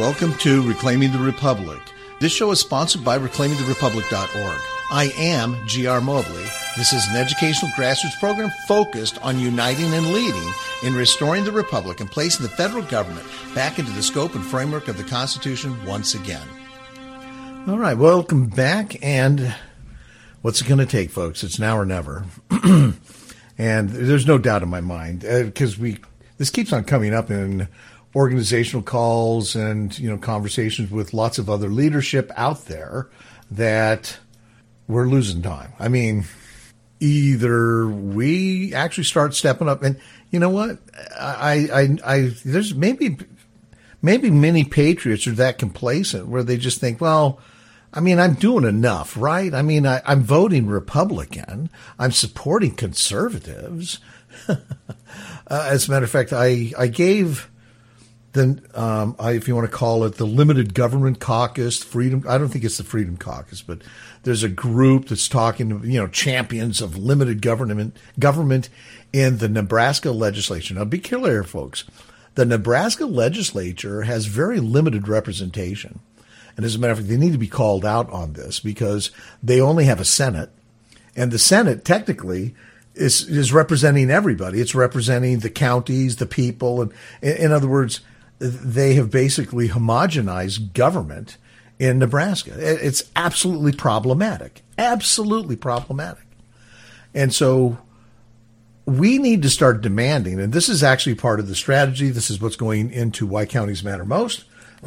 Welcome to Reclaiming the Republic. This show is sponsored by reclaimingtherepublic.org. I am G.R. Mobley. This is an educational grassroots program focused on uniting and leading in restoring the Republic and placing the federal government back into the scope and framework of the Constitution once again. All right, welcome back. And what's it going to take, folks? It's now or never. And there's no doubt in my mind, because this keeps on coming up in organizational calls and, conversations with lots of other leadership out there, that we're losing time. I mean, either we actually start stepping up, and you know what? There's maybe many patriots are that complacent where they just think, well, I mean, I'm doing enough, right? I mean, I'm voting Republican. I'm supporting conservatives. As a matter of fact, I gave if you want to call it the Limited Government Caucus, Freedom. I don't think it's the Freedom Caucus, but there's a group that's talking to, champions of limited government in the Nebraska legislature. Now, be clear, folks. The Nebraska legislature has very limited representation. And as a matter of fact, they need to be called out on this because they only have a Senate. And the Senate technically is representing everybody. It's representing the counties, the people. And in other words, they have basically homogenized government in Nebraska. It's absolutely problematic. Absolutely problematic. And so we need to start demanding, and this is actually part of the strategy. This is what's going into Why Counties Matter Most.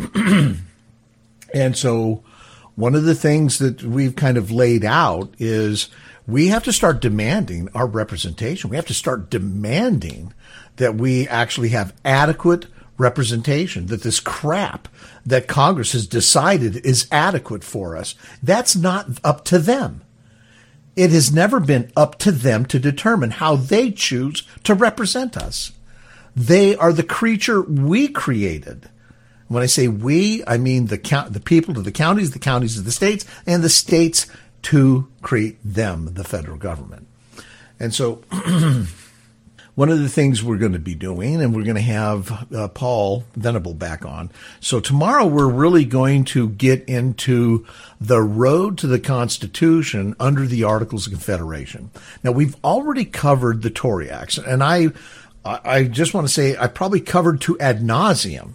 And so one of the things that we've kind of laid out is we have to start demanding our representation. We have to start demanding that we actually have adequate representation, that this crap that Congress has decided is adequate for us, that's not up to them. It has never been up to them to determine how they choose to represent us. They are the creature we created. When I say we, I mean the people to the counties to the states, and the states to create them, the federal government. And so one of the things we're going to be doing, and we're going to have Paul Venable back on. So tomorrow we're really going to get into the road to the Constitution under the Articles of Confederation. Now, we've already covered the Tory Acts, and I just want to say I probably covered to ad nauseum,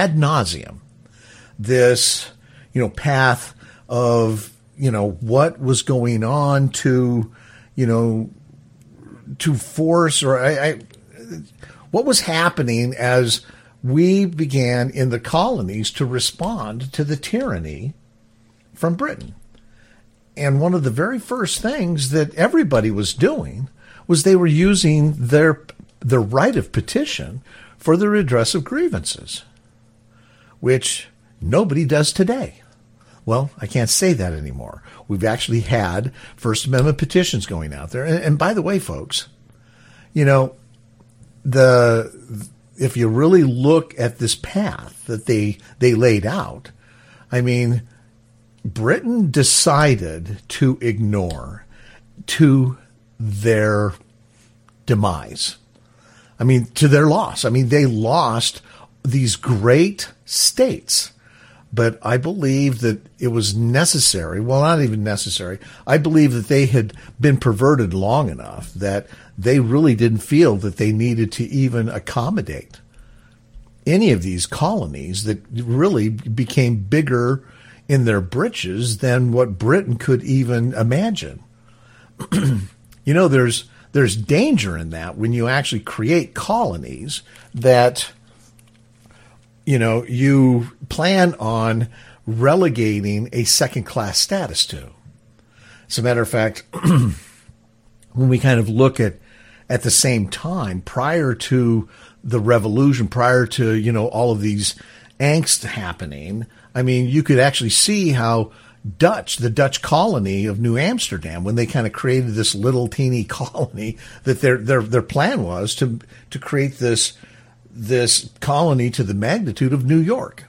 this, path of, what was going on to force, or what was happening as we began in the colonies to respond to the tyranny from Britain. And one of the very first things that everybody was doing was they were using their right of petition for the redress of grievances, which nobody does today. Well, I can't say that anymore. We've actually had First Amendment petitions going out there. And by the way, folks, if you really look at this path that they laid out, I mean, Britain decided to ignore to their demise. I mean, to their loss. I mean, they lost these great states. But I believe that it was necessary. Well, not even necessary. I believe that they had been perverted long enough that they really didn't feel that they needed to even accommodate any of these colonies that really became bigger in their britches than what Britain could even imagine. There's danger in that when you actually create colonies that you plan on relegating a second-class status to. As a matter of fact, when we kind of look at the same time, prior to the revolution, prior to, all of these angst happening, I mean, you could actually see how the Dutch colony of New Amsterdam, when they kind of created this little teeny colony, that their plan was to create this colony to the magnitude of New York.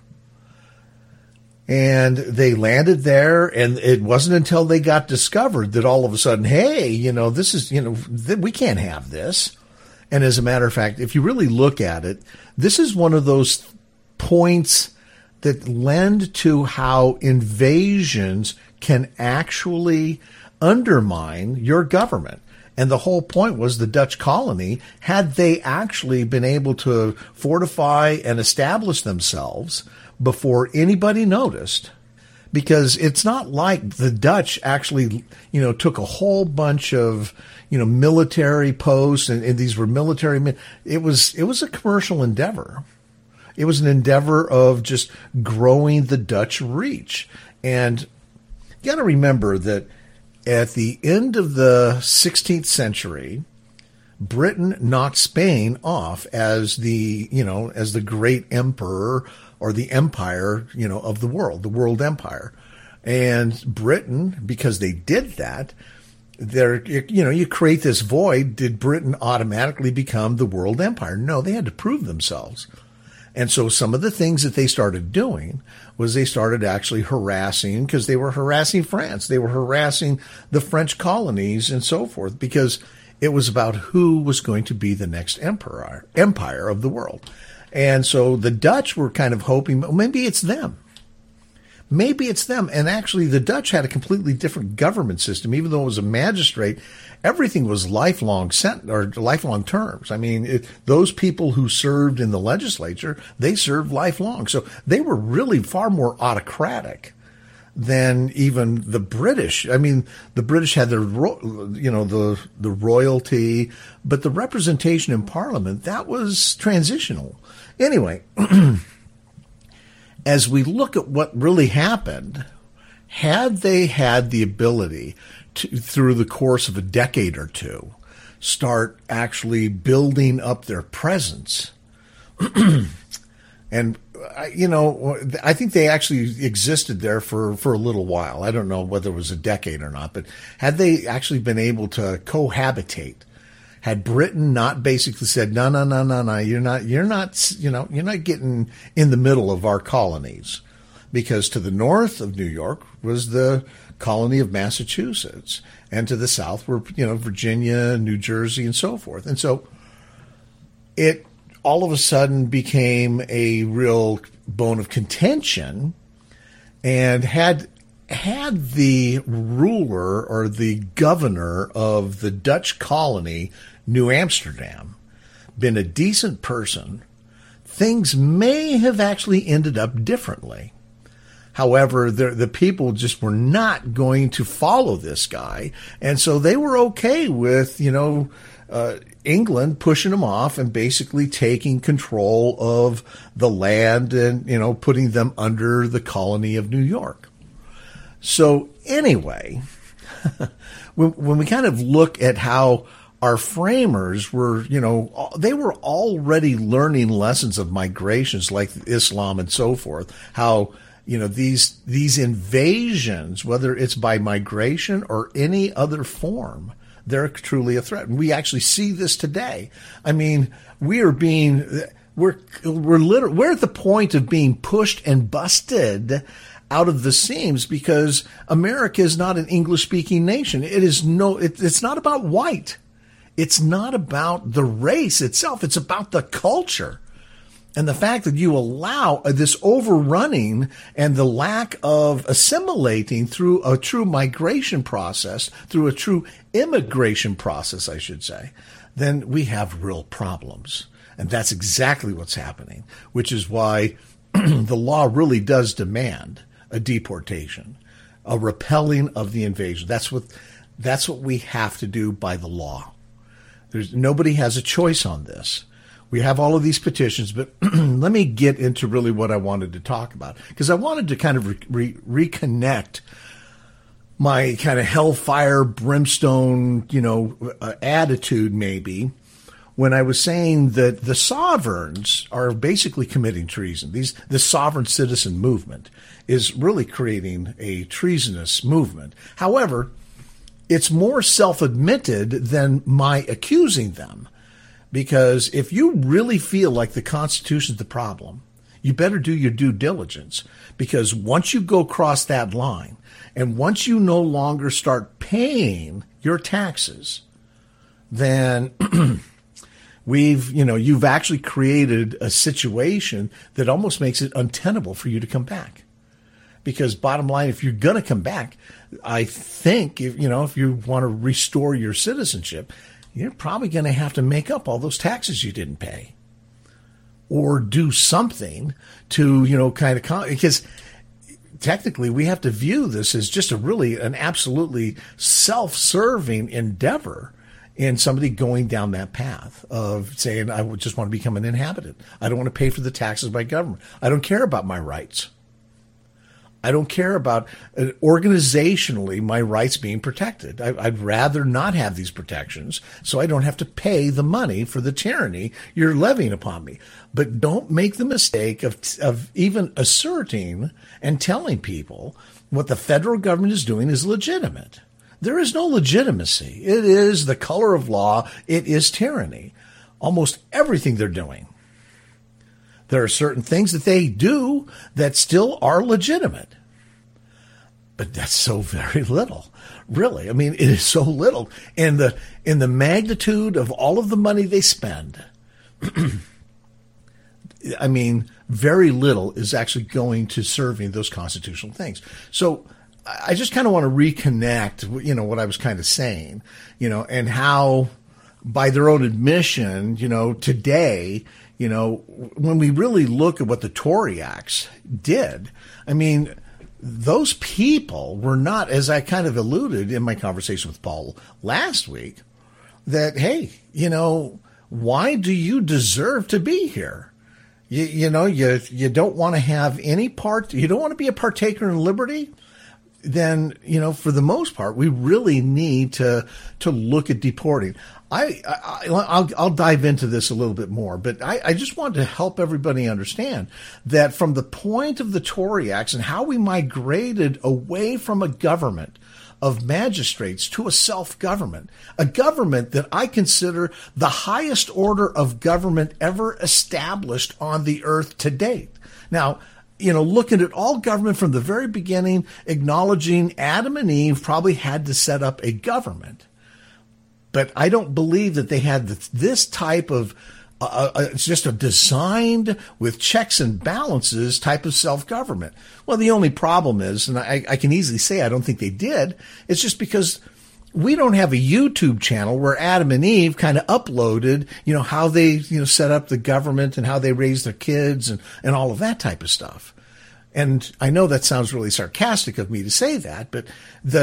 And they landed there, and it wasn't until they got discovered that all of a sudden, hey, this is, we can't have this. And as a matter of fact, if you really look at it, this is one of those points that lend to how invasions can actually undermine your government. And the whole point was the Dutch colony, had they actually been able to fortify and establish themselves before anybody noticed, because it's not like the Dutch actually, took a whole bunch of, military posts and these were military men. It was a commercial endeavor. It was an endeavor of just growing the Dutch reach. And you got to remember that at the end of the 16th century, Britain knocked Spain off as the great emperor or the empire, of the world empire. And Britain, because they did that, you create this void. Did Britain automatically become the world empire? No, they had to prove themselves. And so some of the things that they started doing was they started actually harassing, because they were harassing France. They were harassing the French colonies and so forth, because it was about who was going to be the next empire of the world. And so the Dutch were kind of hoping, well, maybe it's them. Maybe it's them. And actually, the Dutch had a completely different government system. Even though it was a magistrate, everything was lifelong terms. I mean, those people who served in the legislature, they served lifelong. So they were really far more autocratic than even the British. I mean, the British had their, the royalty, but the representation in Parliament, that was transitional. Anyway, as we look at what really happened, had they had the ability to, through the course of a decade or two, start actually building up their presence, and I think they actually existed there for a little while. I don't know whether it was a decade or not, but had they actually been able to cohabitate, had Britain not basically said, no, you're not getting in the middle of our colonies, because to the north of New York was the colony of Massachusetts, and to the south were, Virginia, New Jersey, and so forth. And so it all of a sudden became a real bone of contention, and had the ruler or the governor of the Dutch colony, New Amsterdam, been a decent person, things may have actually ended up differently. However, the people just were not going to follow this guy, and so they were okay with, England pushing them off and basically taking control of the land and, putting them under the colony of New York. So anyway, when we kind of look at how our framers were, they were already learning lessons of migrations like Islam and so forth, how, these invasions, whether it's by migration or any other form, they're truly a threat. And we actually see this today. I mean, we're at the point of being pushed and busted out of the seams, because America is not an English-speaking nation. It's not about white. It's not about the race itself. It's about the culture. And the fact that you allow this overrunning and the lack of assimilating through a true migration process, through a true immigration process, I should say, then we have real problems. And that's exactly what's happening, which is why the law really does demand a deportation, a repelling of the invasion. That's what we have to do by the law. Nobody has a choice on this. We have all of these petitions, but let me get into really what I wanted to talk about, because I wanted to kind of reconnect my kind of hellfire, brimstone, attitude maybe, when I was saying that the sovereigns are basically committing treason. This sovereign citizen movement is really creating a treasonous movement. However, it's more self-admitted than my accusing them. Because if you really feel like the Constitution is the problem, you better do your due diligence. Because once you go across that line, and once you no longer start paying your taxes, then You've actually created a situation that almost makes it untenable for you to come back. Because bottom line, if you're going to come back, I think, if you want to restore your citizenship, you're probably going to have to make up all those taxes you didn't pay. Or do something to, because technically we have to view this as just an absolutely self-serving endeavor in somebody going down that path of saying, I would just want to become an inhabitant. I don't want to pay for the taxes by government. I don't care about my rights. I don't care about organizationally my rights being protected. I'd rather not have these protections so I don't have to pay the money for the tyranny you're levying upon me. But don't make the mistake of even asserting and telling people what the federal government is doing is legitimate. There is no legitimacy. It is the color of law. It is tyranny. Almost everything they're doing. There are certain things that they do that still are legitimate. But that's so very little, really. I mean, it is so little. In the magnitude of all of the money they spend, I mean, very little is actually going to serving those constitutional things. So I just kind of want to reconnect, what I was kind of saying, and how by their own admission, today, when we really look at what the Tory Acts did, I mean, those people were not, as I kind of alluded in my conversation with Paul last week, that, hey, why do you deserve to be here? You don't want to have any part, you don't want to be a partaker in liberty? Then, for the most part, we really need to look at deporting. I'll dive into this a little bit more, but I just want to help everybody understand that from the point of the Tory Acts and how we migrated away from a government of magistrates to a self-government, a government that I consider the highest order of government ever established on the earth to date. Now, looking at all government from the very beginning, acknowledging Adam and Eve probably had to set up a government. But I don't believe that they had this type of, it's just a designed with checks and balances type of self-government. Well, the only problem is, and I can easily say I don't think they did, it's just because we don't have a YouTube channel where Adam and Eve kind of uploaded, how they, set up the government and how they raised their kids and all of that type of stuff. And I know that sounds really sarcastic of me to say that, but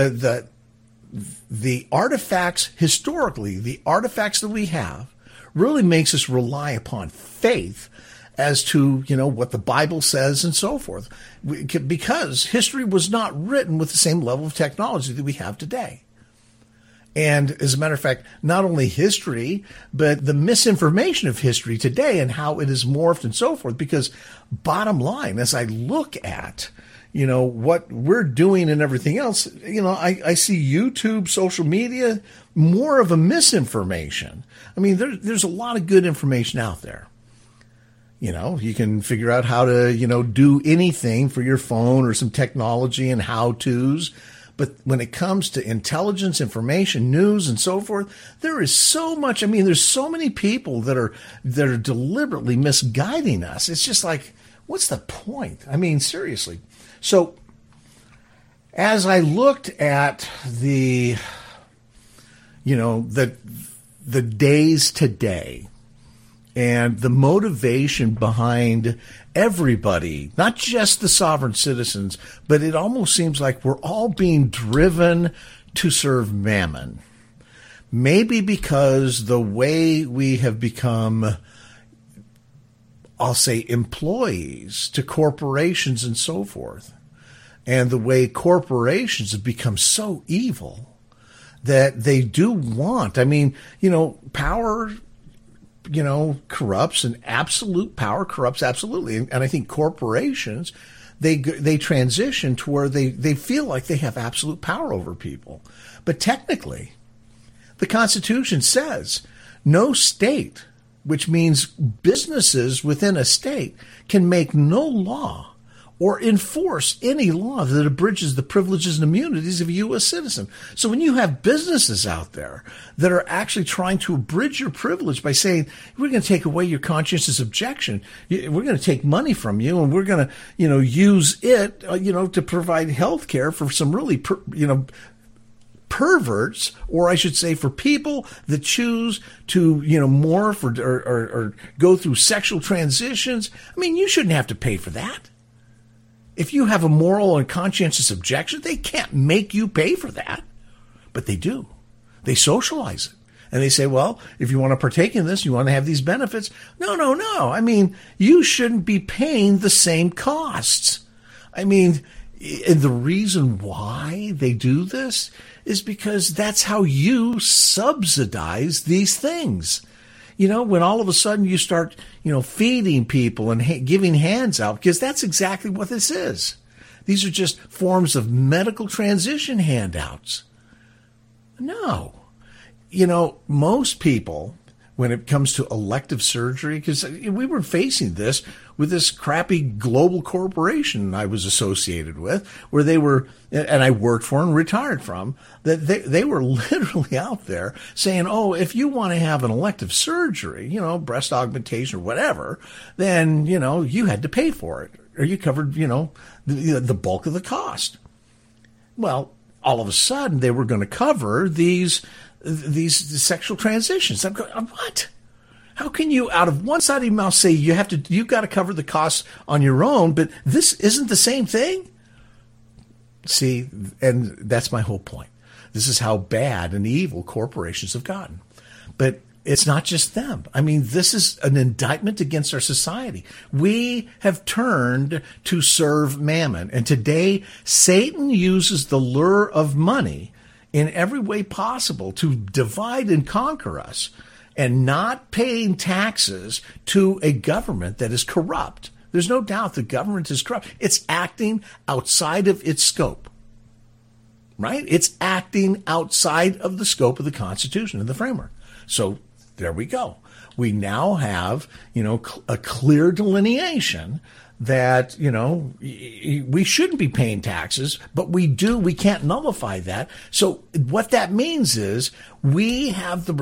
the artifacts, historically, the artifacts that we have really makes us rely upon faith as to, what the Bible says and so forth. Because history was not written with the same level of technology that we have today. And as a matter of fact, not only history, but the misinformation of history today and how it is morphed and so forth. Because bottom line, as I look at, what we're doing and everything else, I see YouTube, social media, more of a misinformation. I mean, there's a lot of good information out there. You can figure out how to, do anything for your phone or some technology and how-tos. But when it comes to intelligence, information, news, and so forth, there is so much. I mean, there's so many people that are deliberately misguiding us. It's just like, what's the point? I mean, seriously. So as I looked at the days today and the motivation behind everybody, not just the sovereign citizens, but it almost seems like we're all being driven to serve mammon. Maybe because the way we have become, I'll say, employees to corporations and so forth, and the way corporations have become so evil that they do want, power, corrupts, and absolute power corrupts absolutely. And I think corporations, they transition to where they feel like they have absolute power over people. But technically, the Constitution says no state, which means businesses within a state, can make no law or enforce any law that abridges the privileges and immunities of a U.S. citizen. So when you have businesses out there that are actually trying to abridge your privilege by saying, we're going to take away your conscientious objection, we're going to take money from you, and we're going to, use it, to provide health care for some really, perverts, or I should say for people that choose to, morph or go through sexual transitions. I mean, you shouldn't have to pay for that. If you have a moral and conscientious objection, they can't make you pay for that. But they do. They socialize it. And they say, well, if you want to partake in this, you want to have these benefits. No. I mean, you shouldn't be paying the same costs. I mean, and the reason why they do this is because that's how you subsidize these things. When all of a sudden you start, feeding people and giving hands out, because that's exactly what this is. These are just forms of medical transition handouts. No. Most people, when it comes to elective surgery, because we were facing this with this crappy global corporation I was associated with, where they were, and I worked for and retired from, that they were literally out there saying, oh, if you want to have an elective surgery, breast augmentation or whatever, then, you had to pay for it, or you covered, the bulk of the cost. Well, all of a sudden they were going to cover these sexual transitions. I'm going, what? How can you, out of one side of your mouth, say you've got to cover the costs on your own, but this isn't the same thing? See, and that's my whole point. This is how bad and evil corporations have gotten. But it's not just them. I mean, this is an indictment against our society. We have turned to serve mammon. And today, Satan uses the lure of money in every way possible to divide and conquer us, and not paying taxes to a government that is corrupt. There's no doubt the government is corrupt. It's acting outside of its scope, right? It's acting outside of the scope of the Constitution and the framework. So there we go. We now have, a clear delineation that, we shouldn't be paying taxes, but we do. We can't nullify that. So what that means is we have the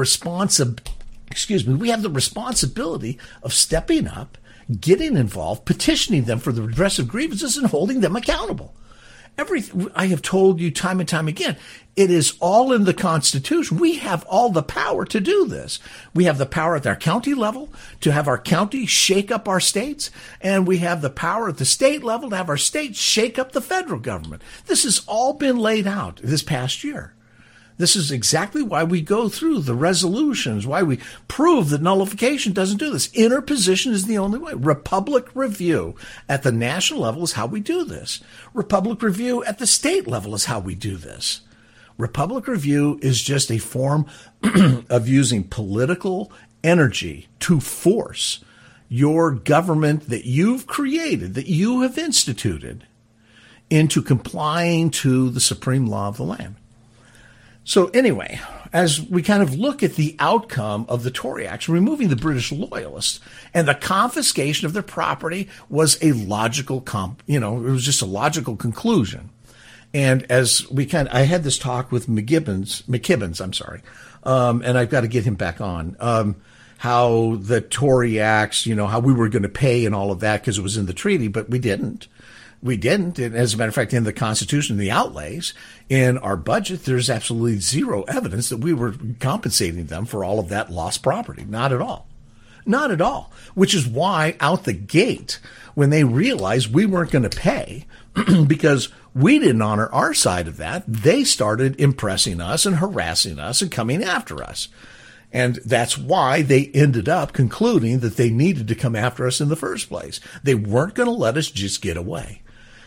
responsibility of stepping up, getting involved, petitioning them for the redress of grievances, and holding them accountable. I have told you time and time again, it is all in the Constitution. We have all the power to do this. We have the power at our county level to have our county shake up our states, and we have the power at the state level to have our states shake up the federal government. This has all been laid out this past year. This is exactly why we go through the resolutions, why we prove that nullification doesn't do this. Interposition is the only way. Republic review at the national level is how we do this. Republic review at the state level is how we do this. Republic review is just a form of using political energy to force your government that you've created, that you have instituted, into complying to the supreme law of the land. So anyway, as we kind of look at the outcome of the Tory action, removing the British loyalists and the confiscation of their property was a logical it was just a logical conclusion. And as I had this talk with McKibbins, and I've got to get him back on, how the Tory acts, how we were going to pay and all of that because it was in the treaty, but we didn't. We didn't. And as a matter of fact, in the Constitution, the outlays in our budget, there's absolutely zero evidence that we were compensating them for all of that lost property. Not at all. Not at all. Which is why out the gate, when they realized we weren't going to pay because we didn't honor our side of that, they started impressing us and harassing us and coming after us. And that's why they ended up concluding that they needed to come after us in the first place. They weren't going to let us just get away.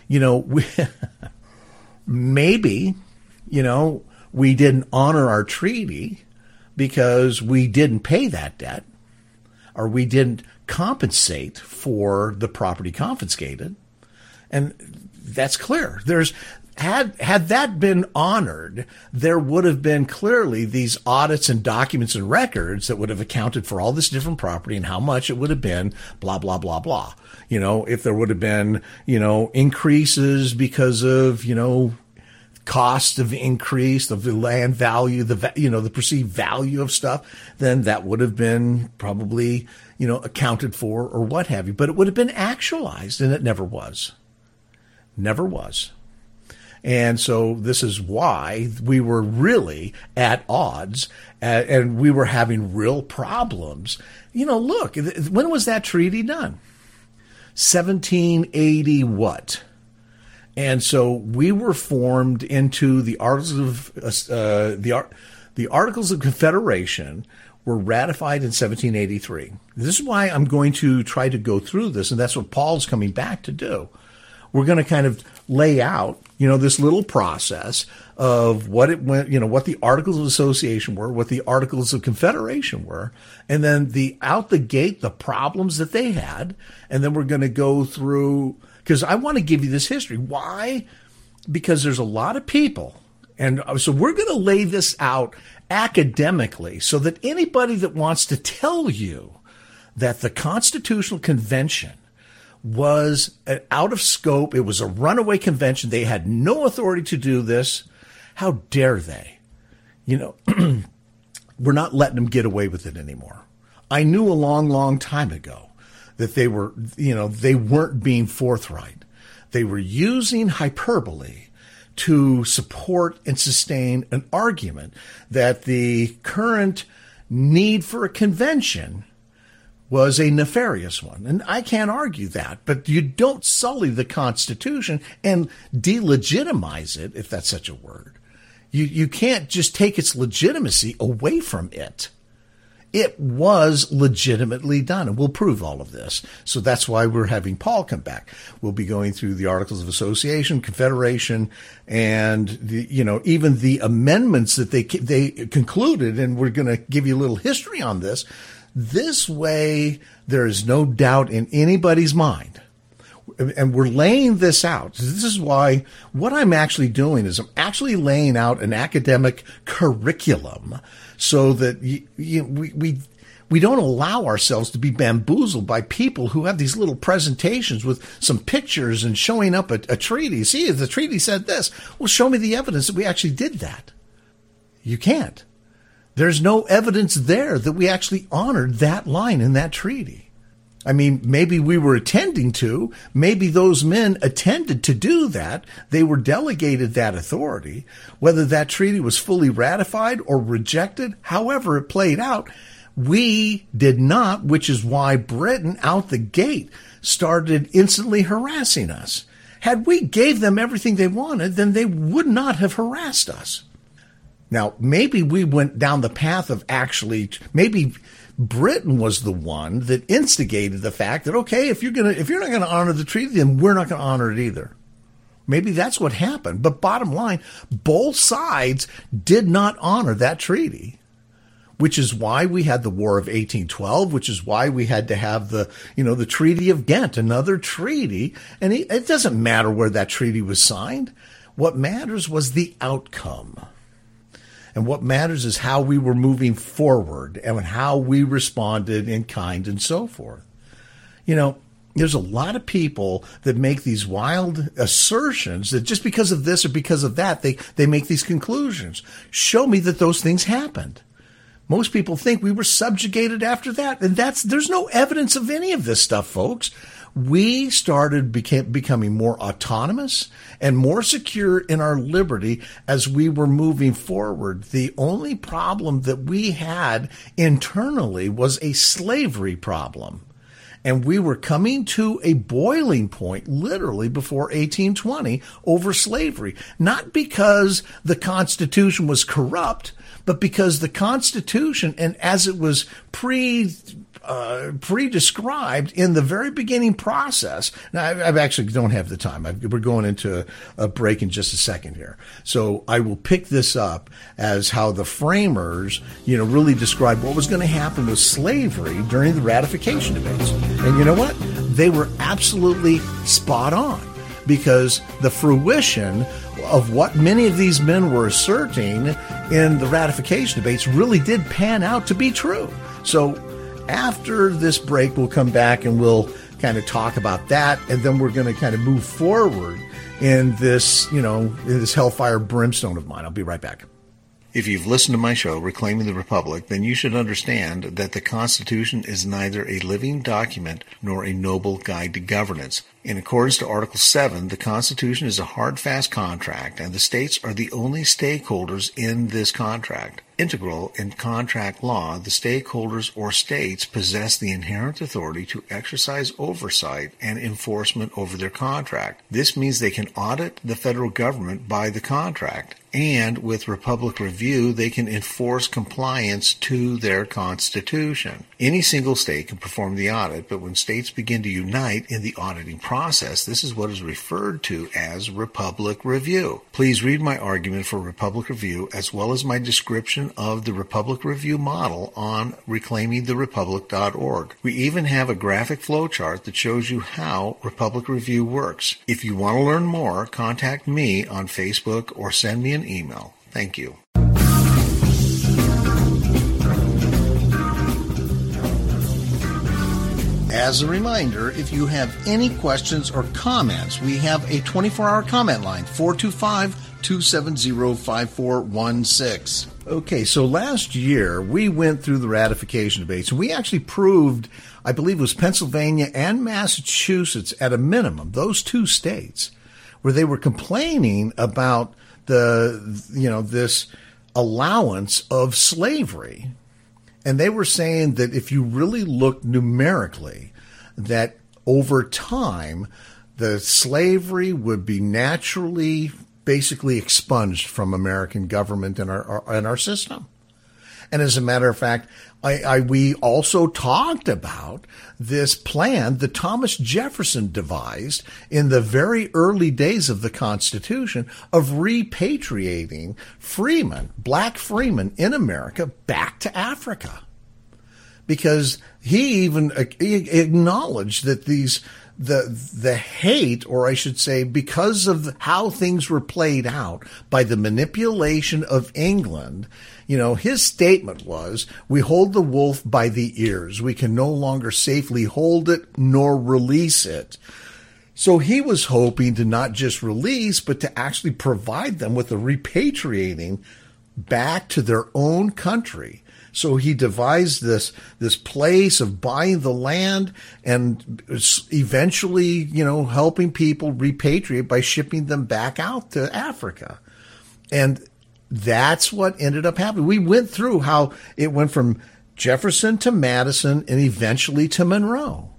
Maybe, we didn't honor our treaty because we didn't pay that debt, or we didn't compensate for the property confiscated. And that's clear. had that been honored, there would have been clearly these audits and documents and records that would have accounted for all this different property and how much it would have been, blah, blah, blah, blah. If there would have been, increases because of, cost of increase of the land value, the perceived value of stuff, then that would have been probably, accounted for or what have you. But it would have been actualized, and it never was. Never was. And so this is why we were really at odds and we were having real problems. Look, when was that treaty done? 1780 what? And so we were formed into the Articles of the Articles of Confederation were ratified in 1783. This is why I'm going to try to go through this, and that's what Paul's coming back to do. We're going to kind of lay out, this little process of what it went, what the Articles of Association were, what the Articles of Confederation were, and then out the gate, the problems that they had. And then we're going to go through, because I want to give you this history. Why? Because there's a lot of people. And so we're going to lay this out academically so that anybody that wants to tell you that the Constitutional Convention was out of scope, it was a runaway convention, they had no authority to do this, how dare they? We're not letting them get away with it anymore. I knew a long, long time ago that they were, they weren't being forthright. They were using hyperbole to support and sustain an argument that the current need for a convention was a nefarious one. And I can't argue that, but you don't sully the Constitution and delegitimize it, if that's such a word. You can't just take its legitimacy away from it. It was legitimately done, and we'll prove all of this. So that's why we're having Paul come back. We'll be going through the Articles of Association, Confederation, and even the amendments that they concluded, and we're going to give you a little history on this. This way, there is no doubt in anybody's mind. And we're laying this out. This is why what I'm actually doing is I'm actually laying out an academic curriculum so that we don't allow ourselves to be bamboozled by people who have these little presentations with some pictures and showing up a treaty. See, the treaty said this. Well, show me the evidence that we actually did that. You can't. There's no evidence there that we actually honored that line in that treaty. I mean, maybe we were attending to, maybe those men attended to do that. They were delegated that authority. Whether that treaty was fully ratified or rejected, however it played out, we did not, which is why Britain out the gate started instantly harassing us. Had we gave them everything they wanted, then they would not have harassed us. Now, maybe we went down the path of maybe Britain was the one that instigated the fact that, okay, if you're not going to honor the treaty, then we're not going to honor it either. Maybe that's what happened. But bottom line, both sides did not honor that treaty, which is why we had the War of 1812, which is why we had to have the Treaty of Ghent, another treaty. And it doesn't matter where that treaty was signed. What matters was the outcome. And what matters is how we were moving forward and how we responded in kind and so forth. There's a lot of people that make these wild assertions that just because of this or because of that, they make these conclusions. Show me that those things happened. Most people think we were subjugated after that. And there's no evidence of any of this stuff, folks. We started becoming more autonomous and more secure in our liberty as we were moving forward. The only problem that we had internally was a slavery problem. And we were coming to a boiling point literally before 1820 over slavery. Not because the Constitution was corrupt, but because the Constitution, and as it was pre-described in the very beginning process. Now, I actually don't have the time. We're going into a break in just a second here. So I will pick this up as how the framers, really described what was going to happen with slavery during the ratification debates. And you know what? They were absolutely spot on, because the fruition of what many of these men were asserting in the ratification debates really did pan out to be true. So after this break, we'll come back and we'll kind of talk about that, and then we're going to kind of move forward in this, in this hellfire brimstone of mine. I'll be right back. If you've listened to my show, Reclaiming the Republic, then you should understand that the Constitution is neither a living document nor a noble guide to governance. In accordance to Article 7, the Constitution is a hard, fast contract, and the states are the only stakeholders in this contract. Integral in contract law, the stakeholders or states possess the inherent authority to exercise oversight and enforcement over their contract. This means they can audit the federal government by the contract, and with Republic Review, they can enforce compliance to their Constitution. Any single state can perform the audit, but when states begin to unite in the auditing process, this is what is referred to as Republic Review. Please read my argument for Republic Review as well as my description of the Republic Review model on reclaimingtherepublic.org. We even have a graphic flowchart that shows you how Republic Review works. If you want to learn more, contact me on Facebook or send me an email. Thank you. As a reminder, if you have any questions or comments, we have a 24-hour comment line, 425-270-5416. Okay, so last year we went through the ratification debates, and we actually proved, I believe it was Pennsylvania and Massachusetts at a minimum, those two states, where they were complaining about this allowance of slavery. And they were saying that if you really look numerically, that over time, the slavery would be naturally basically expunged from American government and our system. And as a matter of fact, we also talked about this plan that Thomas Jefferson devised in the very early days of the Constitution of repatriating freemen, black freemen in America back to Africa. Because he even acknowledged that the hate, or I should say, because of how things were played out by the manipulation of England, his statement was, we hold the wolf by the ears. We can no longer safely hold it nor release it. So he was hoping to not just release, but to actually provide them with a repatriating back to their own country. So he devised this place of buying the land and eventually, helping people repatriate by shipping them back out to Africa. And that's what ended up happening. We went through how it went from Jefferson to Madison and eventually to Monroe.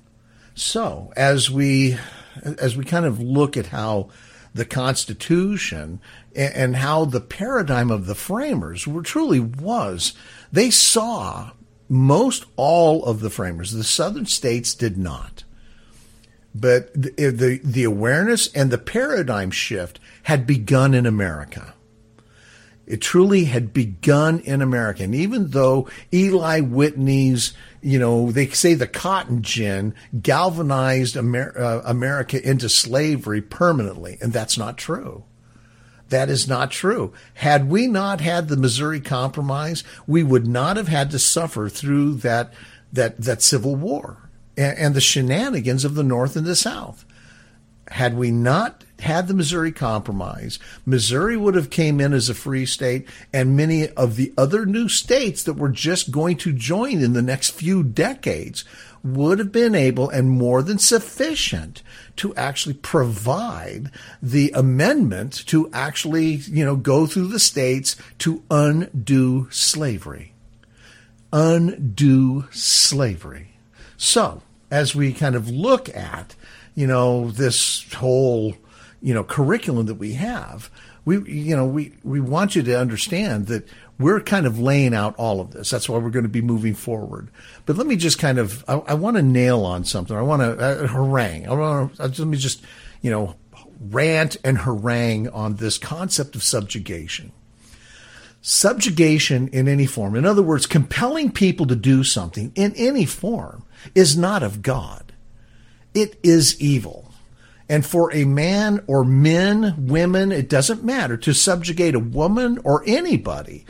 So as we kind of look at how the Constitution and how the paradigm of the framers truly was, they saw most all of the framers. The southern states did not. But the awareness and the paradigm shift had begun in America. It truly had begun in America. And even though Eli Whitney's, they say the cotton gin galvanized America into slavery permanently, and that's not true. That is not true. Had we not had the Missouri Compromise, we would not have had to suffer through that Civil War and the shenanigans of the North and the South. Had we not had the Missouri Compromise, Missouri would have came in as a free state, and many of the other new states that were just going to join in the next few decades would have been able and more than sufficient to actually provide the amendment to actually, go through the states to undo slavery. Undo slavery. So, as we kind of look at, this whole, curriculum that we have, we want you to understand that we're kind of laying out all of this. That's why we're going to be moving forward. But let me just kind of, I want to nail on something. I want to harangue. Let me just, rant and harangue on this concept of subjugation. Subjugation in any form, in other words, compelling people to do something in any form, is not of God. It is evil. And for a man or men, women, it doesn't matter, to subjugate a woman or anybody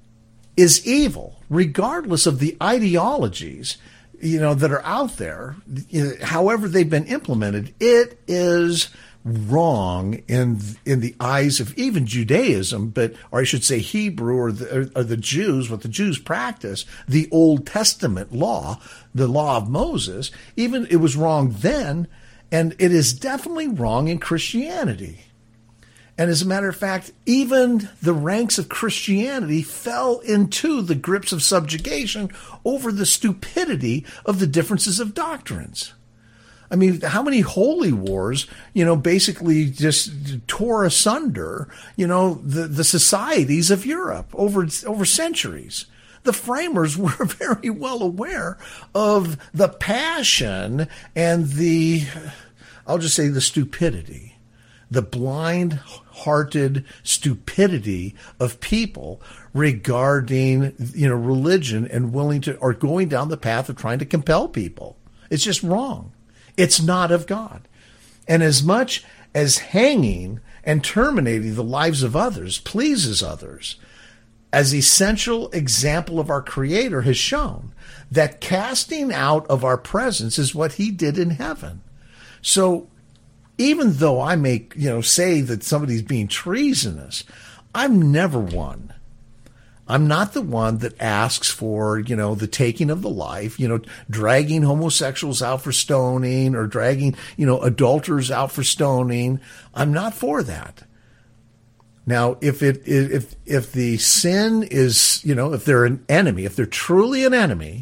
is evil, regardless of the ideologies, that are out there. However they've been implemented, it is wrong in the eyes of even Judaism, or I should say Hebrew, or the Jews, what the Jews practice, the Old Testament law, the law of Moses. Even it was wrong then, and it is definitely wrong in Christianity. And as a matter of fact, even the ranks of Christianity fell into the grips of subjugation over the stupidity of the differences of doctrines. I mean, how many holy wars, basically just tore asunder, the societies of Europe over centuries. The framers were very well aware of the passion and I'll just say the stupidity, the blind-hearted stupidity of people regarding, religion and going down the path of trying to compel people. It's just wrong. It's not of God. And as much as hanging and terminating the lives of others pleases others, as essential example of our Creator has shown, that casting out of our presence is what he did in heaven. So even though I may, say that somebody's being treasonous, I'm never one. I'm not the one that asks for, the taking of the life, dragging homosexuals out for stoning or dragging, adulterers out for stoning. I'm not for that. Now, if the sin is, if they're an enemy, if they're truly an enemy,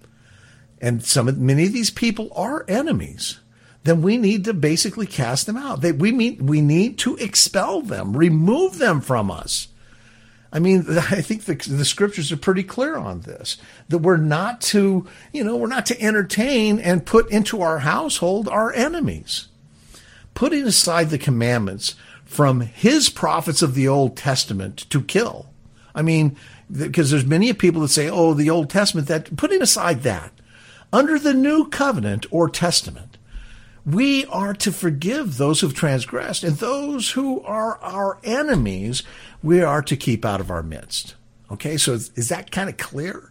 and many of these people are enemies, then we need to basically cast them out. We need to expel them, remove them from us. I mean, I think the scriptures are pretty clear on this, that we're not to entertain and put into our household our enemies. Putting aside the commandments from his prophets of the Old Testament to kill. I mean, because there's many people that say, the Old Testament, that putting aside that, under the New Covenant or Testament, we are to forgive those who've transgressed, and those who are our enemies, we are to keep out of our midst. Okay, so is that kind of clear?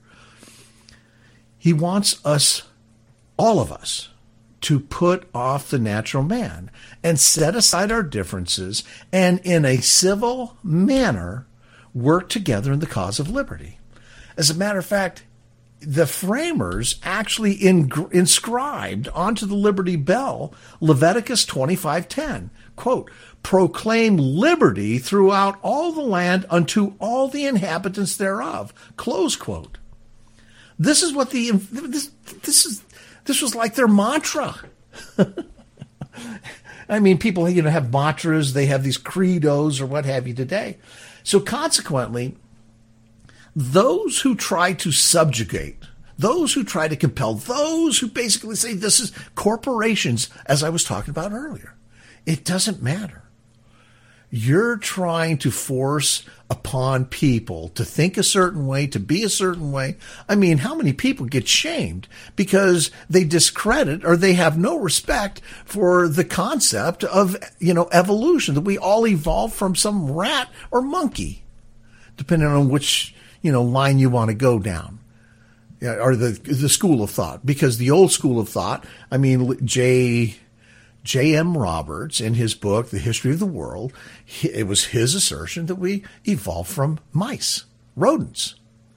He wants us, all of us, to put off the natural man and set aside our differences and in a civil manner work together in the cause of liberty. As a matter of fact, the framers actually inscribed onto the Liberty Bell Leviticus 25:10, quote, proclaim liberty throughout all the land unto all the inhabitants thereof, close quote. This is what this was like their mantra. I mean, people, have mantras, they have these credos or what have you today. So consequently, those who try to subjugate, those who try to compel, those who basically say this is corporations, as I was talking about earlier, it doesn't matter. You're trying to force upon people to think a certain way, to be a certain way. I mean, how many people get shamed because they discredit or they have no respect for the concept of, evolution, that we all evolved from some rat or monkey, depending on which, line you want to go down, or the school of thought. Because the old school of thought, I mean, J.M. Roberts, in his book, The History of the World, it was his assertion that we evolved from mice, rodents.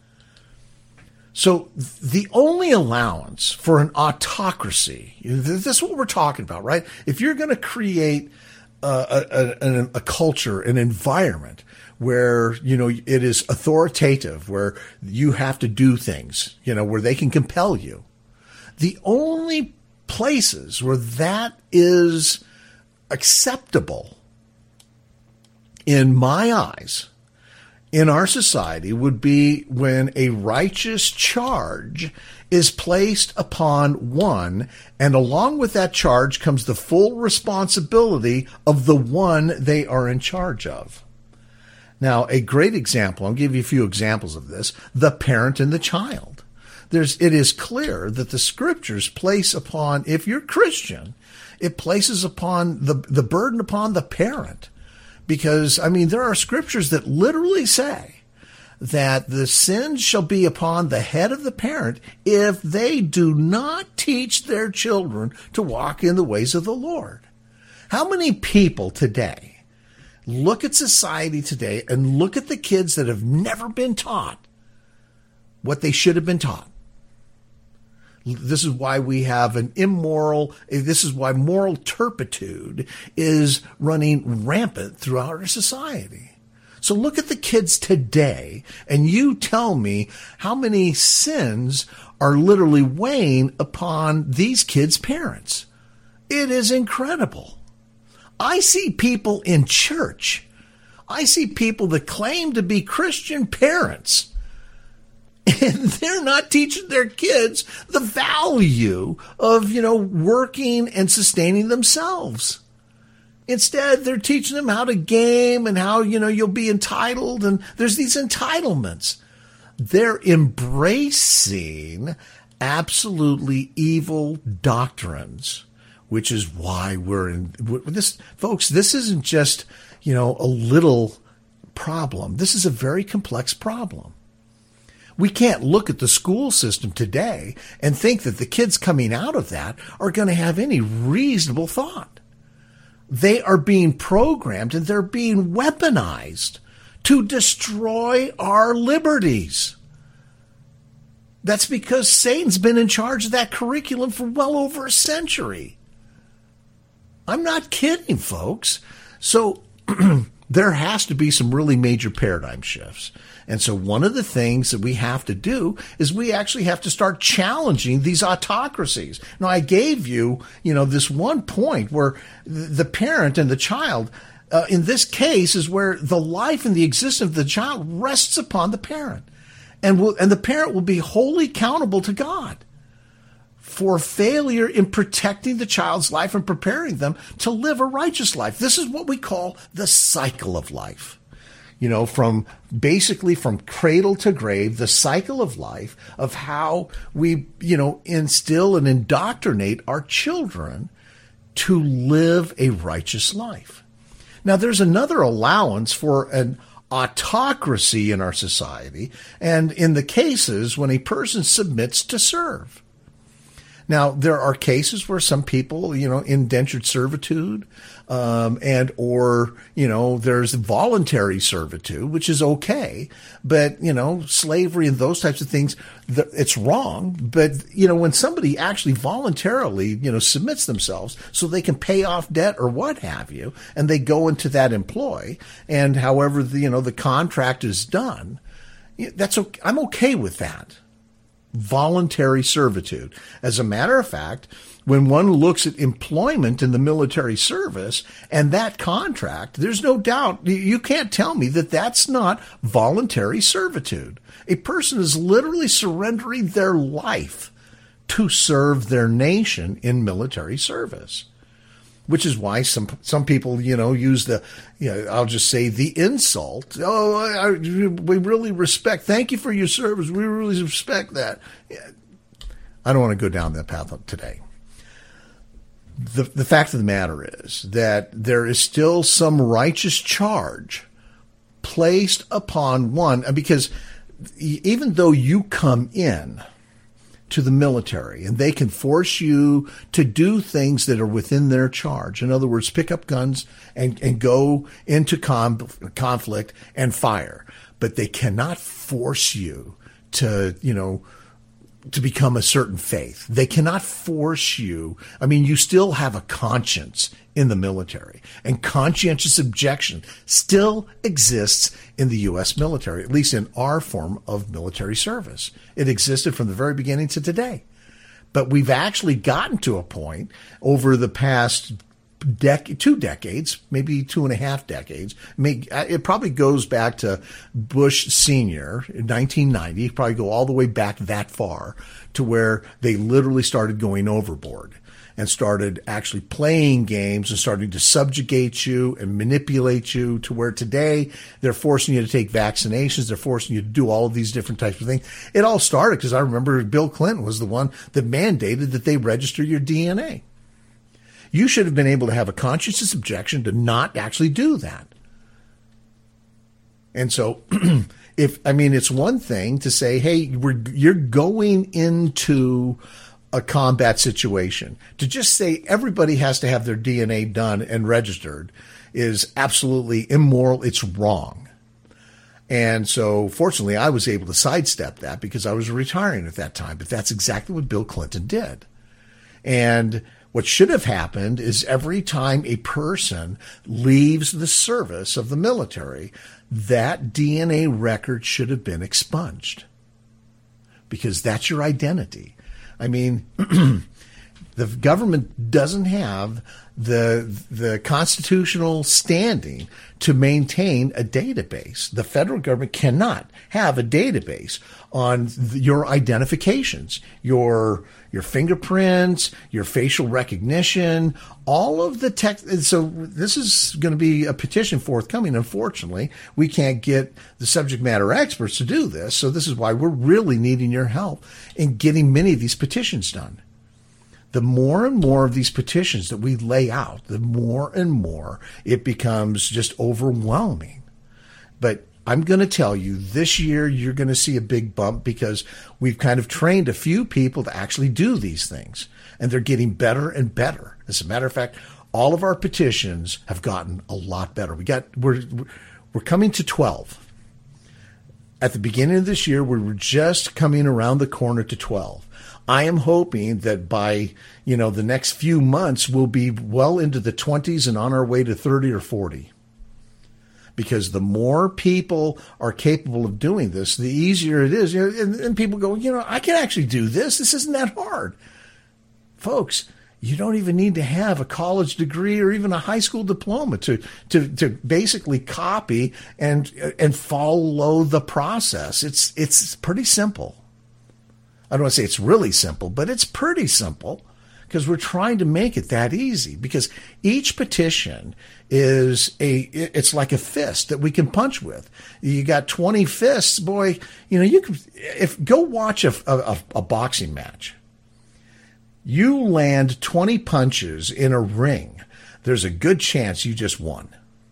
So the only allowance for an autocracy, this is what we're talking about, right? If you're going to create a culture, an environment where, it is authoritative, where you have to do things, where they can compel you, the only places where that is acceptable, in my eyes, in our society, would be when a righteous charge is placed upon one, and along with that charge comes the full responsibility of the one they are in charge of. Now, a great example, I'll give you a few examples of this, the parent and the child. it is clear that the scriptures place upon, if you're Christian, it places upon the burden upon the parent. Because, I mean, there are scriptures that literally say that the sins shall be upon the head of the parent if they do not teach their children to walk in the ways of the Lord. How many people today look at society today and look at the kids that have never been taught what they should have been taught? This is why we have this is why moral turpitude is running rampant throughout our society. So look at the kids today, and you tell me how many sins are literally weighing upon these kids' parents. It is incredible. I see people in church. I see people that claim to be Christian parents, and they're not teaching their kids the value of, working and sustaining themselves. Instead, they're teaching them how to game and how, you'll be entitled. And there's these entitlements. They're embracing absolutely evil doctrines, which is why we're in this. Folks, this isn't just, a little problem. This is a very complex problem. We can't look at the school system today and think that the kids coming out of that are going to have any reasonable thought. They are being programmed and they're being weaponized to destroy our liberties. That's because Satan's been in charge of that curriculum for well over a century. I'm not kidding, folks. So there has to be some really major paradigm shifts. And so one of the things that we have to do is we actually have to start challenging these autocracies. Now, I gave you, this one point where the parent and the child, in this case, is where the life and the existence of the child rests upon the parent. And the parent will be wholly accountable to God for failure in protecting the child's life and preparing them to live a righteous life. This is what we call the cycle of life. From cradle to grave, the cycle of life of how we, instill and indoctrinate our children to live a righteous life. Now, there's another allowance for an autocracy in our society, and in the cases when a person submits to serve. Now, there are cases where some people, indentured servitude, there's voluntary servitude, which is okay. But, slavery and those types of things, it's wrong. But, when somebody actually voluntarily, submits themselves so they can pay off debt or what have you, and they go into that employ, and however, the contract is done, that's okay. I'm okay with that. Voluntary servitude. As a matter of fact, when one looks at employment in the military service and that contract, there's no doubt, you can't tell me that that's not voluntary servitude. A person is literally surrendering their life to serve their nation in military service. Which is why some people, use I'll just say the insult. Oh, we really respect. Thank you for your service. We really respect that. I don't want to go down that path today. The fact of the matter is that there is still some righteous charge placed upon one, because even though you come in to the military and they can force you to do things that are within their charge. In other words, pick up guns and go into conflict and fire. But they cannot force you to become a certain faith. They cannot force you. I mean, you still have a conscience in the military, and conscientious objection still exists in the U.S. military, at least in our form of military service. It existed from the very beginning to today. But we've actually gotten to a point over the past 2 decades, maybe 2.5 decades. It probably goes back to Bush Sr. in 1990, probably go all the way back that far to where they literally started going overboard. and started actually playing games and starting to subjugate you and manipulate you to where today they're forcing you to take vaccinations. They're forcing you to do all of these different types of things. It all started because I remember Bill Clinton was the one that mandated that they register your DNA. You should have been able to have a conscientious objection to not actually do that. And so it's one thing to say, hey, you're going into a combat situation. To just say everybody has to have their DNA done and registered is absolutely immoral. It's wrong. And so fortunately, I was able to sidestep that because I was retiring at that time. But that's exactly what Bill Clinton did. And what should have happened is every time a person leaves the service of the military, that DNA record should have been expunged because that's your identity. I mean, the government doesn't have the constitutional standing to maintain a database. The federal government cannot have a database on your identifications, your fingerprints, your facial recognition, all of the tech. So this is going to be a petition forthcoming. Unfortunately, we can't get the subject matter experts to do this. So this is why we're really needing your help in getting many of these petitions done. The more and more of these petitions that we lay out, the more and more it becomes just overwhelming. But I'm going to tell you, this year you're going to see a big bump because we've kind of trained a few people to actually do these things, and they're getting better and better. As a matter of fact, all of our petitions have gotten a lot better. We're coming to 12. At the beginning of this year, we were just coming around the corner to 12. I am hoping that by, the next few months, we'll be well into the 20s and on our way to 30 or 40. Because the more people are capable of doing this, the easier it is. And people go, I can actually do this. This isn't that hard. Folks, you don't even need to have a college degree or even a high school diploma to basically copy and follow the process. It's pretty simple. I don't want to say it's really simple, but it's pretty simple because we're trying to make it that easy because each petition it's like a fist that we can punch with. You got 20 fists, boy, you can, go watch a boxing match. You land 20 punches in a ring, there's a good chance you just won.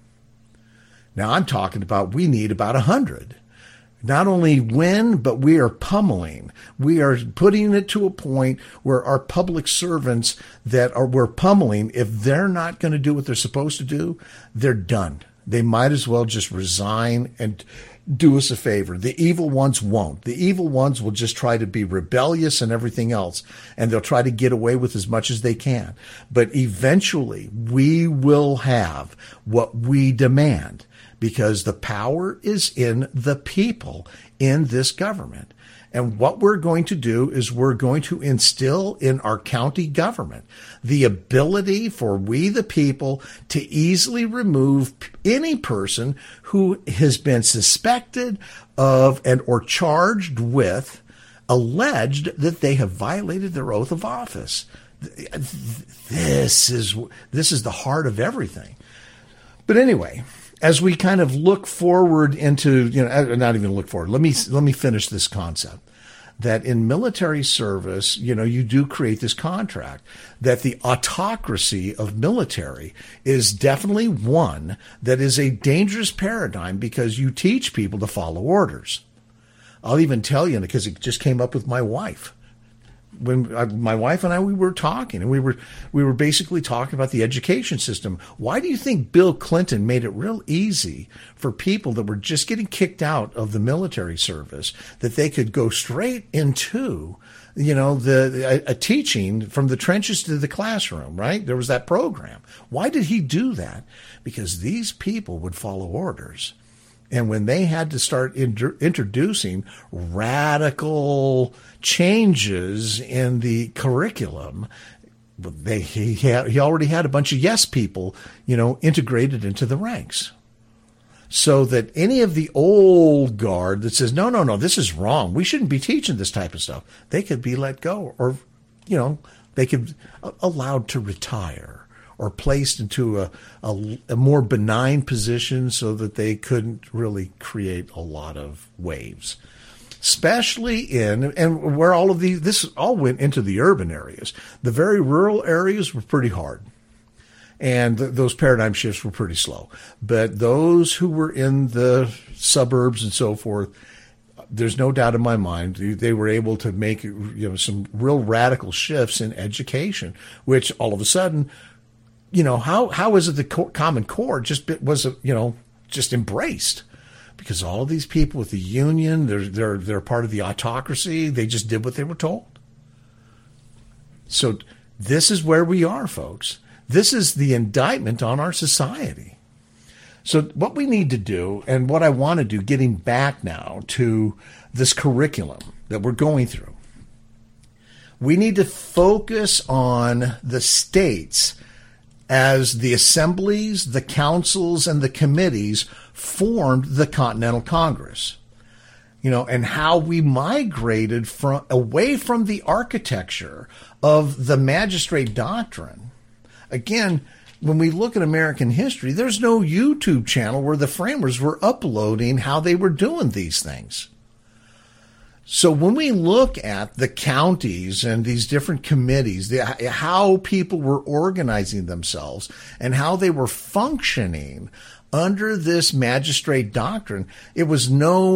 Now I'm talking about we need about 100. Not only win, but we are pummeling. We are putting it to a point where our public servants we're pummeling, if they're not going to do what they're supposed to do, they're done. They might as well just resign and do us a favor. The evil ones won't. The evil ones will just try to be rebellious and everything else, and they'll try to get away with as much as they can. But eventually, we will have what we demand. Because the power is in the people in this government. And what we're going to do is we're going to instill in our county government the ability for we the people to easily remove any person who has been suspected of or charged with, alleged that they have violated their oath of office. This is the heart of everything. But anyway, as we kind of look forward into, not even look forward, let me finish this concept that in military service, you do create this contract that the autocracy of military is definitely one that is a dangerous paradigm because you teach people to follow orders. I'll even tell you, because it just came up with my wife. When my wife and I, we were talking, and we were basically talking about the education system. Why do you think Bill Clinton made it real easy for people that were just getting kicked out of the military service that they could go straight into, a teaching from the trenches to the classroom, right? There was that program. Why did he do that? Because these people would follow orders. And when they had to start introducing radical changes in the curriculum, he already had a bunch of yes people, integrated into the ranks. So that any of the old guard that says, no, this is wrong, we shouldn't be teaching this type of stuff, they could be let go or, They could allowed to retire or placed into a more benign position so that they couldn't really create a lot of waves. Especially and where all of this all went into the urban areas. The very rural areas were pretty hard. And those paradigm shifts were pretty slow. But those who were in the suburbs and so forth, there's no doubt in my mind they were able to make some real radical shifts in education, which all of a sudden, how is it the Common Core just embraced? Because all of these people with the union, they're part of the autocracy. They just did what they were told. So this is where we are, folks. This is the indictment on our society. So what we need to do, and what I want to do, getting back now to this curriculum that we're going through, we need to focus on the states as the assemblies, the councils, and the committees formed the Continental Congress. And how we migrated away from the architecture of the magistrate doctrine. Again, when we look at American history, there's no YouTube channel where the framers were uploading how they were doing these things. So when we look at the counties and these different committees, how people were organizing themselves and how they were functioning under this magistrate doctrine, it was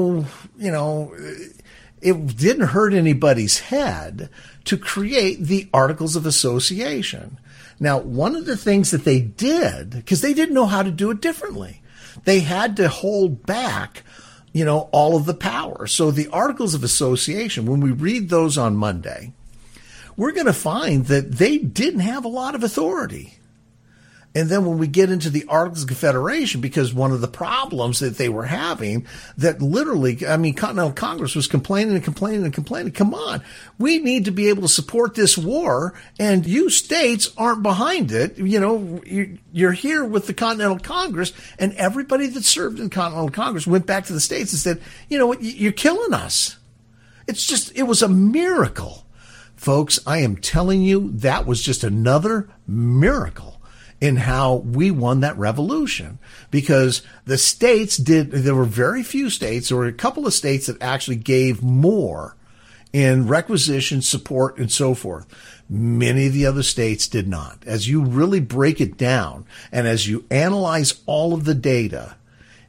it didn't hurt anybody's head to create the Articles of Association. Now, one of the things that they did, because they didn't know how to do it differently, they had to hold back, all of the power. So the Articles of Association, when we read those on Monday, we're going to find that they didn't have a lot of authority. And then when we get into the Articles of Confederation, because one of the problems that they were having, that literally, Continental Congress was complaining and complaining and complaining. Come on, we need to be able to support this war, and you states aren't behind it. You're here with the Continental Congress, and everybody that served in Continental Congress went back to the states and said, you know what, you're killing us. It was a miracle. Folks, I am telling you, that was just another miracle in how we won that revolution, because the states there were very few states, or a couple of states that actually gave more in requisition, support, and so forth. Many of the other states did not. As you really break it down, and as you analyze all of the data,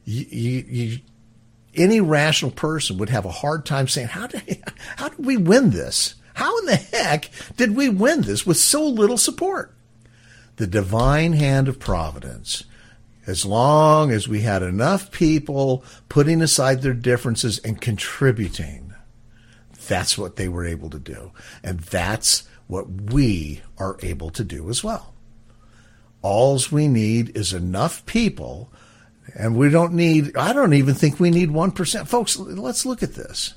any rational person would have a hard time saying, how did we win this? How in the heck did we win this with so little support? The divine hand of providence. As long as we had enough people putting aside their differences and contributing, that's what they were able to do. And that's what we are able to do as well. Alls we need is enough people, and I don't even think we need 1%. Folks, let's look at this.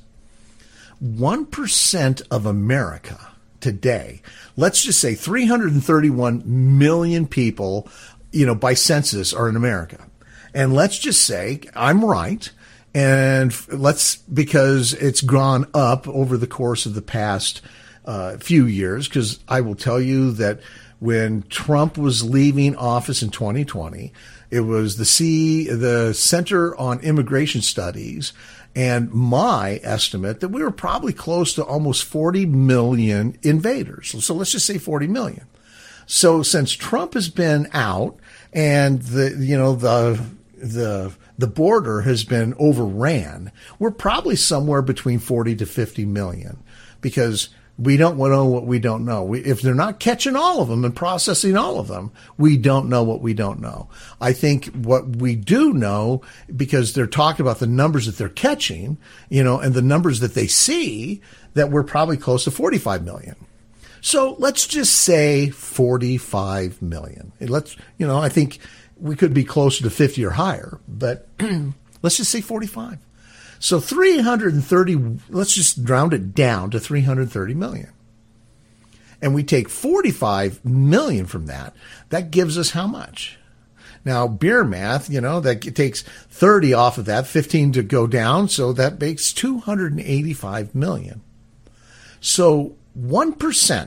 1% of America today, let's just say 331 million people, by census are in America. And let's just say I'm right. And because it's gone up over the course of the past few years, because I will tell you that when Trump was leaving office in 2020, it was the Center on Immigration Studies, and my estimate that we were probably close to almost 40 million invaders. So let's just say 40 million. So since Trump has been out and the border has been overran, we're probably somewhere between 40 to 50 million, because we don't know what we don't know. If they're not catching all of them and processing all of them, we don't know what we don't know. I think what we do know, because they're talking about the numbers that they're catching, and the numbers that they see, that we're probably close to 45 million. So let's just say 45 million. I think we could be closer to 50 or higher, but let's just say 45. So 330, let's just round it down to 330 million. And we take 45 million from that. That gives us how much? Now, beer math, that it takes 30 off of that, 15 to go down. So that makes 285 million. So 1%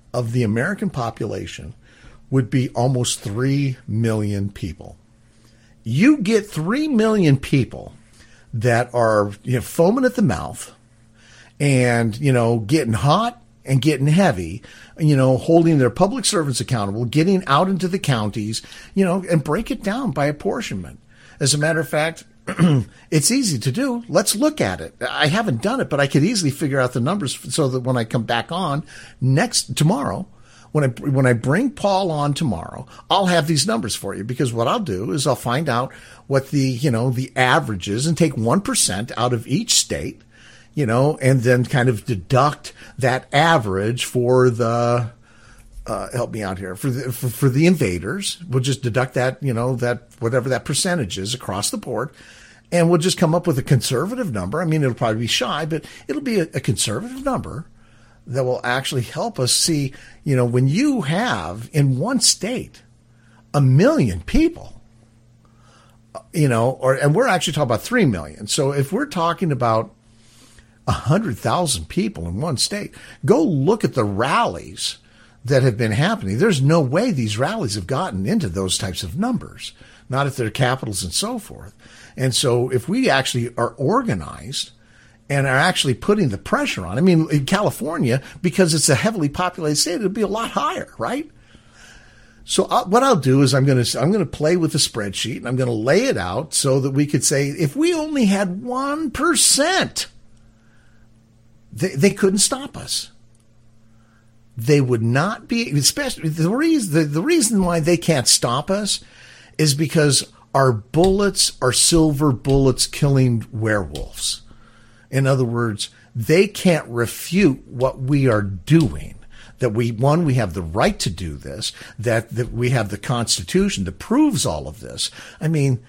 of the American population would be almost 3 million people. You get 3 million people that are foaming at the mouth and, getting hot and getting heavy, holding their public servants accountable, getting out into the counties, and break it down by apportionment. As a matter of fact, it's easy to do. Let's look at it. I haven't done it, but I could easily figure out the numbers so that when I come back on tomorrow, when I bring Paul on tomorrow, I'll have these numbers for you, because what I'll do is I'll find out what the average is and take 1% out of each state, and then kind of deduct that average for the help me out here, for the invaders. We'll just deduct that, that whatever that percentage is across the board. And we'll just come up with a conservative number. I mean, it'll probably be shy, but it'll be a conservative number that will actually help us see, when you have in one state 1 million people, and we're actually talking about 3 million. So if we're talking about 100,000 people in one state, go look at the rallies that have been happening. There's no way these rallies have gotten into those types of numbers, not if they're capitals and so forth. And so if we actually are organized and are actually putting the pressure on, I mean, in California, because it's a heavily populated state, it'll be a lot higher, right? So what I'll do is I'm going to play with the spreadsheet, and I'm going to lay it out so that we could say, if we only had 1%, they couldn't stop us. They would not be, especially the reason why they can't stop us is because our bullets are silver bullets killing werewolves. In other words, they can't refute what we are doing. That we have the right to do this, that we have the Constitution that proves all of this. I mean,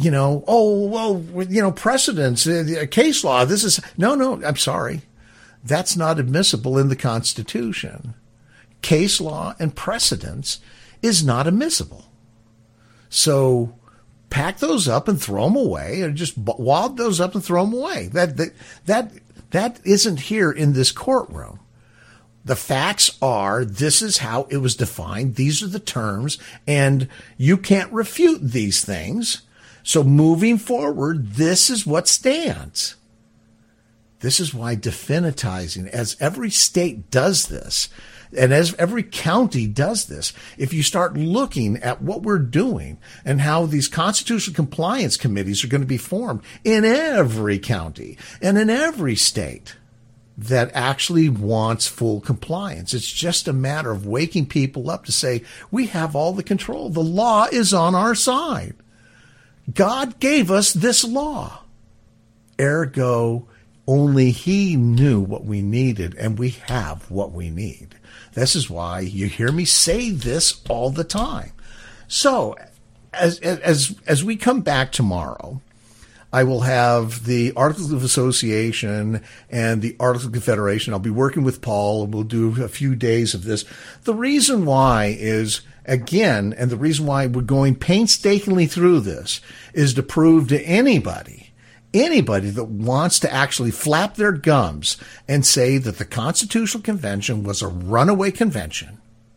precedents, case law, this is, no, I'm sorry. That's not admissible in the Constitution. Case law and precedents is not admissible. So pack those up and throw them away, or just wad those up and throw them away. That isn't here in this courtroom. The facts are, this is how it was defined. These are the terms, and you can't refute these things. So moving forward, this is what stands. This is why definitizing, as every state does this, and as every county does this, if you start looking at what we're doing and how these constitutional compliance committees are going to be formed in every county and in every state that actually wants full compliance. It's just a matter of waking people up to say, we have all the control. The law is on our side. God gave us this law. Ergo, only He knew what we needed, and we have what we need. This is why you hear me say this all the time. So, as we come back tomorrow, I will have the Articles of Association and the Articles of Confederation. I'll be working with Paul, and we'll do a few days of this. The reason why is, again, and the reason why we're going painstakingly through this, is to prove to anybody that wants to actually flap their gums and say that the Constitutional Convention was a runaway convention,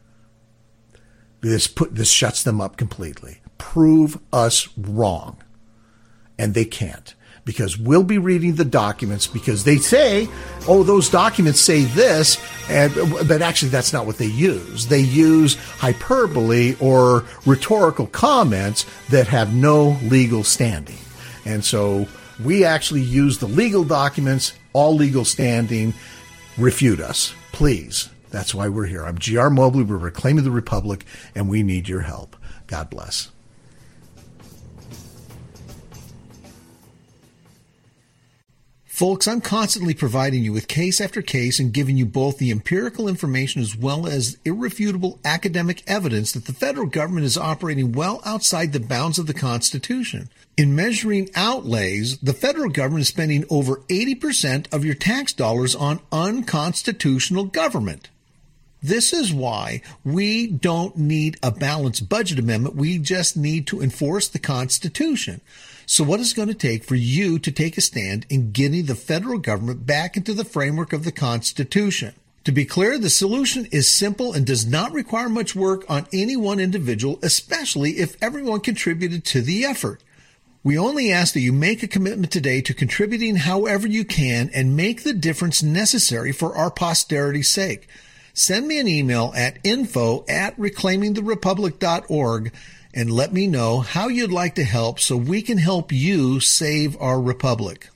this shuts them up completely. Prove us wrong. And they can't, because we'll be reading the documents, because they say, oh, those documents say this, but actually that's not what they use. They use hyperbole or rhetorical comments that have no legal standing. And so we actually use the legal documents, all legal standing. Refute us, please. That's why we're here. I'm G.R. Mobley. We're reclaiming the Republic, and we need your help. God bless. Folks, I'm constantly providing you with case after case and giving you both the empirical information as well as irrefutable academic evidence that the federal government is operating well outside the bounds of the Constitution. In measuring outlays, the federal government is spending over 80% of your tax dollars on unconstitutional government. This is why we don't need a balanced budget amendment. We just need to enforce the Constitution. So what is it going to take for you to take a stand in getting the federal government back into the framework of the Constitution? To be clear, the solution is simple and does not require much work on any one individual, especially if everyone contributed to the effort. We only ask that you make a commitment today to contributing however you can and make the difference necessary for our posterity's sake. Send me an email at info@reclaimingtherepublic.org and let me know how you'd like to help so we can help you save our republic.